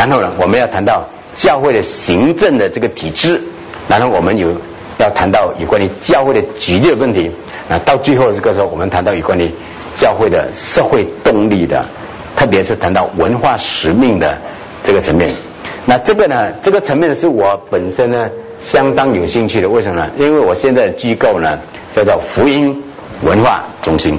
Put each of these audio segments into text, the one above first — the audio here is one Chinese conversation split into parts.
然后呢，我们要谈到教会的行政的这个体制，然后我们要谈到有关于教会的纪律的问题。那到最后这个时候，我们谈到有关于教会的社会动力的，特别是谈到文化使命的这个层面。那这个呢，这个层面是我本身呢相当有兴趣的。为什么呢？因为我现在的机构呢叫做福音文化中心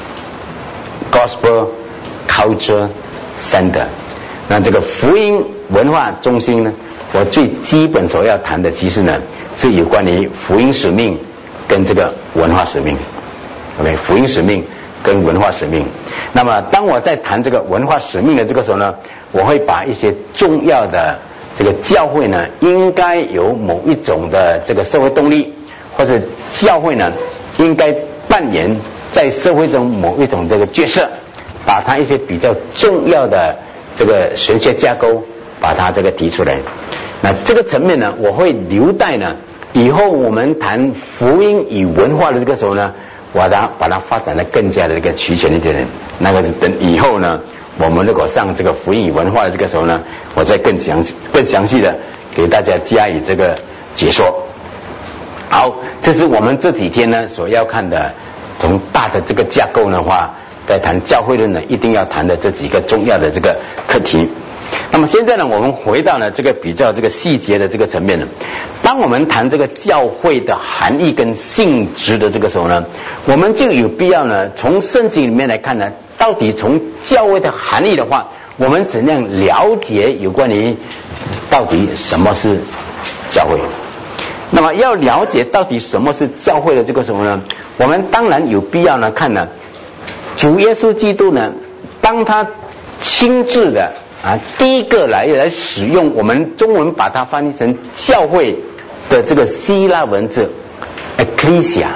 Gospel Culture Center。那这个福音文化中心呢，我最基本所要谈的其实呢是有关于福音使命跟这个文化使命。 OK， 福音使命跟文化使命。那么当我在谈这个文化使命的这个时候呢，我会把一些重要的这个教会呢应该有某一种的这个社会动力，或者教会呢应该扮演在社会中某一种这个角色，把它一些比较重要的这个神学架构把它这个提出来。那这个层面呢，我会留待呢以后我们谈福音与文化的这个时候呢，我把它发展的更加的这个齐全一点点。那个是等以后呢，我们如果上这个福音与文化的这个时候呢，我再更详细的给大家加以这个解说。好，这是我们这几天呢所要看的，从大的这个架构的话，在谈教会论呢一定要谈的这几个重要的这个课题。那么现在呢，我们回到了这个比较这个细节的这个层面呢。当我们谈这个教会的含义跟性质的这个时候呢，我们就有必要呢从圣经里面来看呢，到底从教会的含义的话，我们怎样了解有关于到底什么是教会。那么要了解到底什么是教会的这个时候呢，我们当然有必要呢看呢主耶稣基督呢，当他亲自的第一个来使用我们中文把它翻译成教会的这个希腊文字 Ecclesia。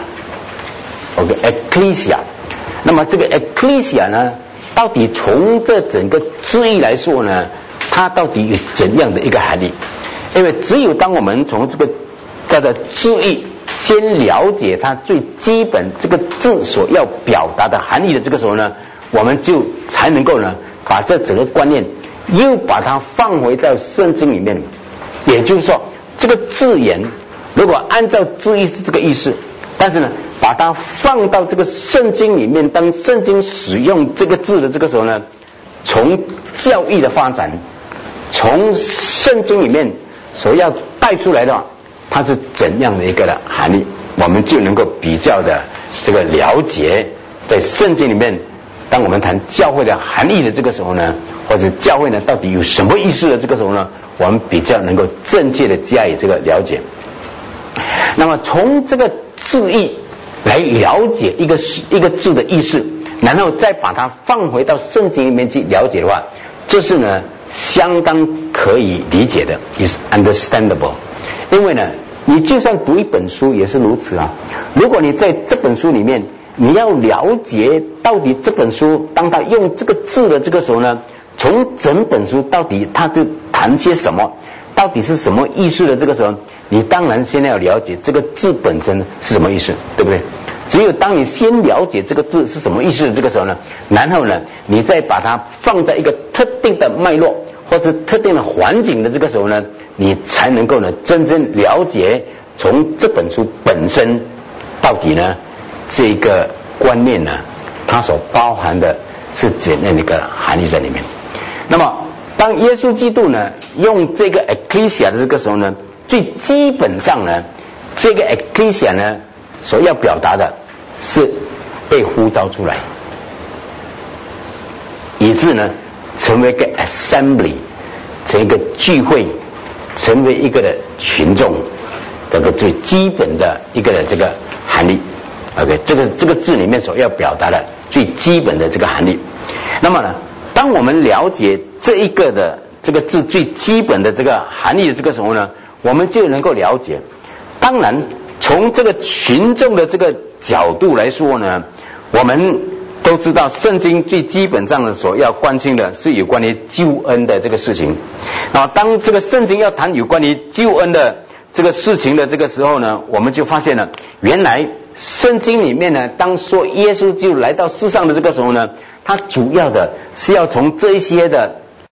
OK， Ecclesia。 那么这个 Ecclesia 呢，到底从这整个字义来说呢，它到底有怎样的一个含义？因为只有当我们从这个它的字义先了解它最基本这个字所要表达的含义的这个时候呢，我们就才能够呢把这整个观念又把它放回到圣经里面。也就是说，这个字眼如果按照字义是这个意思，但是呢把它放到这个圣经里面，当圣经使用这个字的这个时候呢，从教义的发展，从圣经里面所要带出来的话，它是怎样的一个的含义，我们就能够比较的这个了解，在圣经里面当我们谈教会的含义的这个时候呢，或者教会呢到底有什么意思的这个时候呢，我们比较能够正确的加以这个了解。那么从这个字义来了解一个字的意思，然后再把它放回到圣经里面去了解的话，这是呢相当可以理解的 ，is understandable。因为呢，你就算读一本书也是如此啊。如果你在这本书里面，你要了解到底这本书当他用这个字的这个时候呢，从整本书到底他是谈些什么，到底是什么意思的这个时候，你当然先要了解这个字本身是什么意思，对不对？只有当你先了解这个字是什么意思的这个时候呢，然后呢你再把它放在一个特定的脉络或者特定的环境的这个时候呢，你才能够呢真正了解从这本书本身到底呢这个观念呢它所包含的是怎样的一个含义在里面。那么当耶稣基督呢用这个 Ecclesia 的这个时候呢，最基本上呢这个 Ecclesia 呢所要表达的是被呼召出来，以致呢成为一个 assembly， 成为一个聚会，成为一个的群众，这个最基本的一个的这个含义。OK， 这个字里面所要表达的最基本的这个含义。那么呢，当我们了解这一个的这个字最基本的这个含义的这个时候呢，我们就能够了解。当然，从这个群众的这个角度来说呢，我们都知道圣经最基本上的所要关心的是有关于救恩的这个事情。那么当这个圣经要谈有关于救恩的这个事情的这个时候呢，我们就发现了原来圣经里面呢，当说耶稣就来到世上的这个时候呢，他主要的是要从这一些的